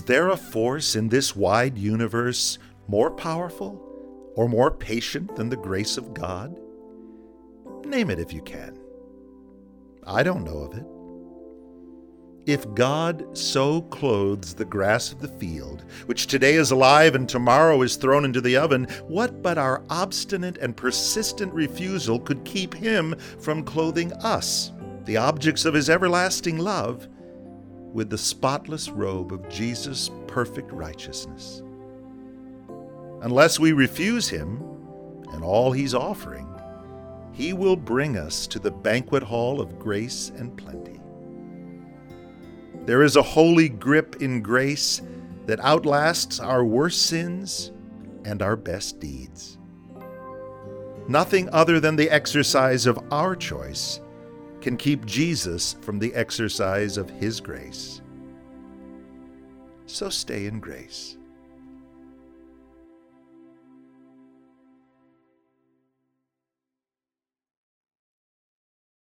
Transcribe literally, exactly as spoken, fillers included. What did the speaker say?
Is there a force in this wide universe more powerful or more patient than the grace of God? Name it if you can. I don't know of it. If God so clothes the grass of the field, which today is alive and tomorrow is thrown into the oven, what but our obstinate and persistent refusal could keep him from clothing us, the objects of his everlasting love, with the spotless robe of Jesus' perfect righteousness? Unless we refuse him and all he's offering, he will bring us to the banquet hall of grace and plenty. There is a holy grip in grace that outlasts our worst sins and our best deeds. Nothing other than the exercise of our choice can keep Jesus from the exercise of his grace. So stay in grace.